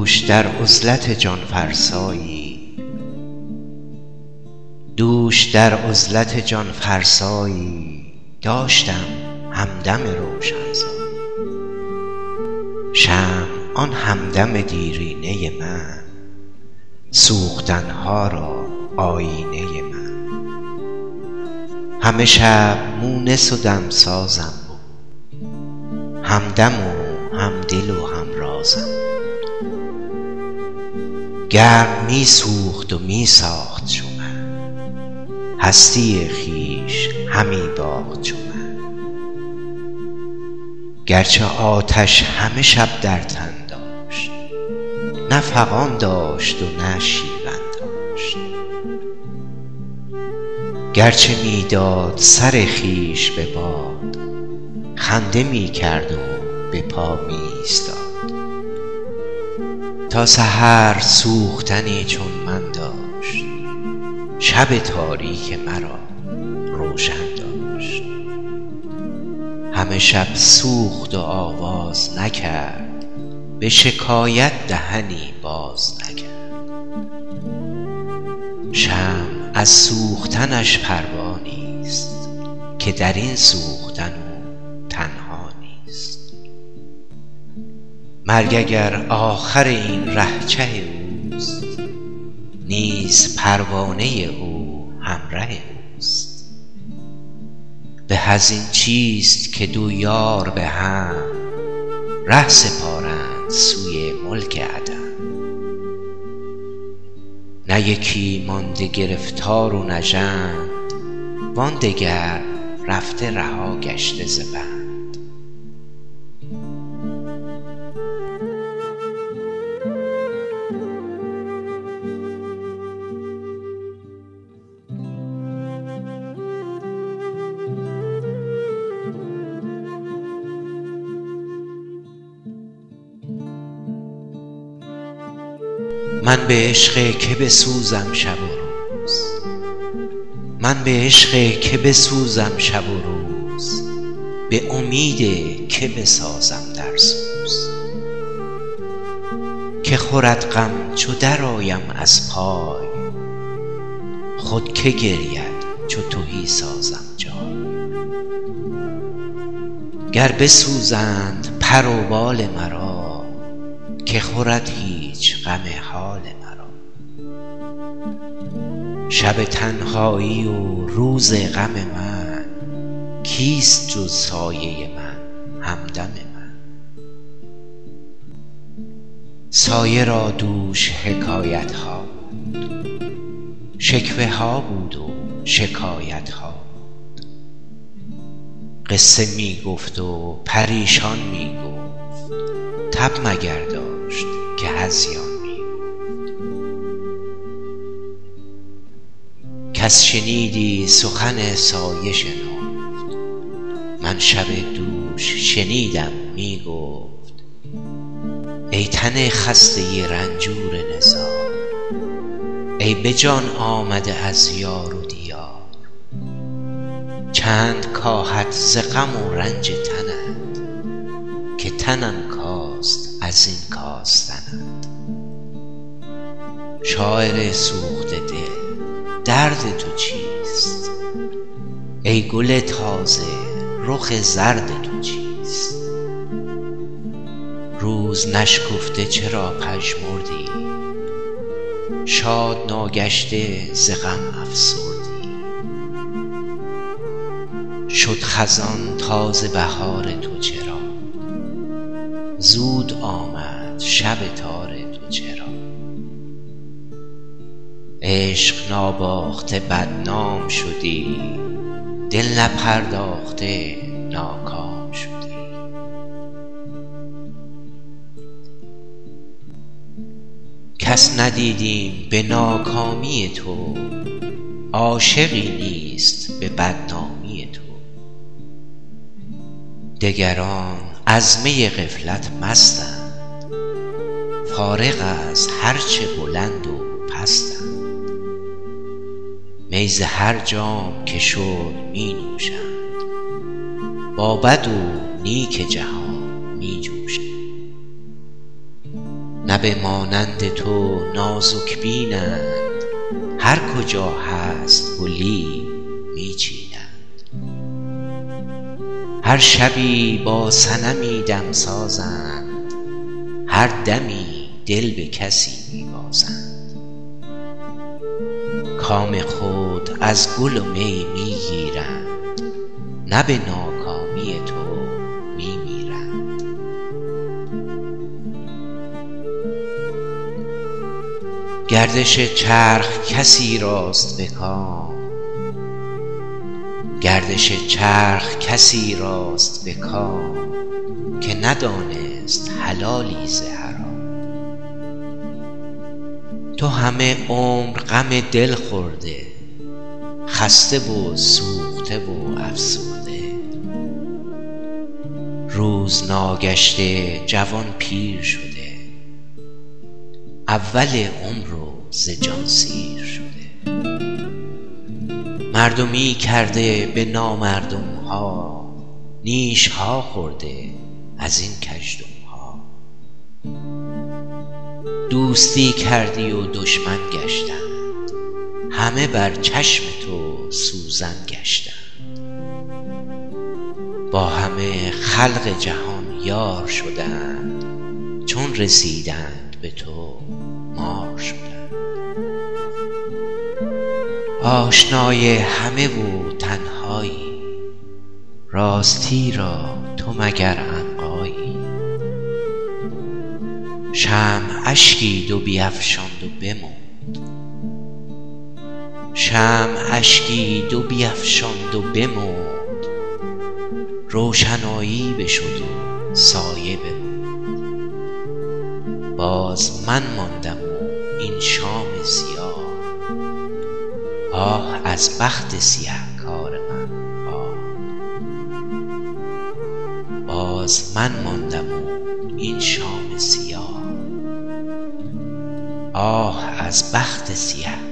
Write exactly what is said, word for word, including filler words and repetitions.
دوش در عزلت جان فرسایی دوش در عزلت جان فرسایی داشتم همدم روشنسایی. شمع آن همدم دیرینه من، سوختنها را آیینه من. همه شب مونس و دمسازم بود، همدم و هم دل و هم رازم. گرم می سوخت و می ساخت چو من، هستی خویش همی باخت چو من. گرچه آتش همه شب در تن داشت، نه فغان داشت و نه شیون داشت. گرچه می داد سر خویش به باد، خنده می کرد و به پا می ایستاد. تا سحر سوختنی چون من داشت، شب تاریک مرا روشن داشت. همه شب سوخت و آواز نکرد، به شکایت دهنی باز نکرد. شمع از سوختنش پروا نیست، که در این سوختن او تنها نیست. مرگ اگر آخر این ره چه اوست، نیز پروانه او همره اوست. به از این چیست که دو یار به هم، ره سپارند سوی ملک عدم. نه یکی مانده گرفتار و نژند، وان دگر رفته رها گشته ز بند. من به عشق که بسوزم شب و روز، من به عشق که بسوزم شب و روز. به امید که بسازم در سوز. که خورد غم چو در آیم از پای، خود که گرید چو تهی سازم جای. گر بسوزند پر و بال مرا، که خورد هیچ غم حال مرا. شب تنهایی و روز غم من، کیست جز سایه من همدم من. سایه را دوش حکایت ها بود، شکوه ها بود و شکایت ها بود. قصه می گفت و پریشان می گفت، تب مگر داشت که هذیان می گفت. کس شنیدی سخن سایه شنفت، من شب دوش شنیدم می گفت. ای تن خسته رنجور نزار، ای به جان آمده از یار و دیار. چند کاهد ز غم و رنج تنت، که تنم کاست از این کاستنت. شاعر سوخته دل درد تو چیست؟ ای گل تازه رخ زرد تو چیست؟ روز نشکفته چرا پژمردی، شاد ناگشته ز غم افسردی. شد خزان تازه بهار تو چرا، زود آمد شب تار تو چرا. عشق ناباخته بدنام شدی، دل نپرداخته ناکام شدی. کس ندیدیم به ناکامی تو، عاشقی نیست به بدنامی تو. دگران از می غفلت مستند، فارغ از هرچه بلند و پستند. می ز هر جام که شد می نوشند، با بد و نیک جهان می جوشند. نه لب مانند تو نازک بینند، هر کجا هست گلی می چینند. هر شبی با صنمی دمسازند، هر دمی دل به کسی می بازند. کام خود از گل و می می گیرند، نه به ناکامی تو می میرند. گردش چرخ کسی راست به کام، گردش چرخ کسی راست به کام، که ندانست حلالی ز حرام. تو همه عمر غم دل خورده، خسته و سوخته و افسرده. روز ناگشته جوان پیر شده، اول عمر و ز جان سیر شده. مردمی کرده به نامردم ها، نیش ها خورده از این کژدم ها. دوستی کردی و دشمن گشتند، همه بر چشم تو سوزن گشتند. با همه خلق جهان یار شدند، چون رسیدند به تو مار شدند. آشنای همه و تنهایی، راستی را تو مگر عنقایی. شمع اشکی دو بیفشاند و بمرد، شمع اشکی دو بیفشاند و بمرد. روشنایی بشد و سایه بمرد. باز من ماندم و این شام سیاه، آه از بخت سیه کار من آه. باز من ماندم و این شام سیاه، آه از بخت سیه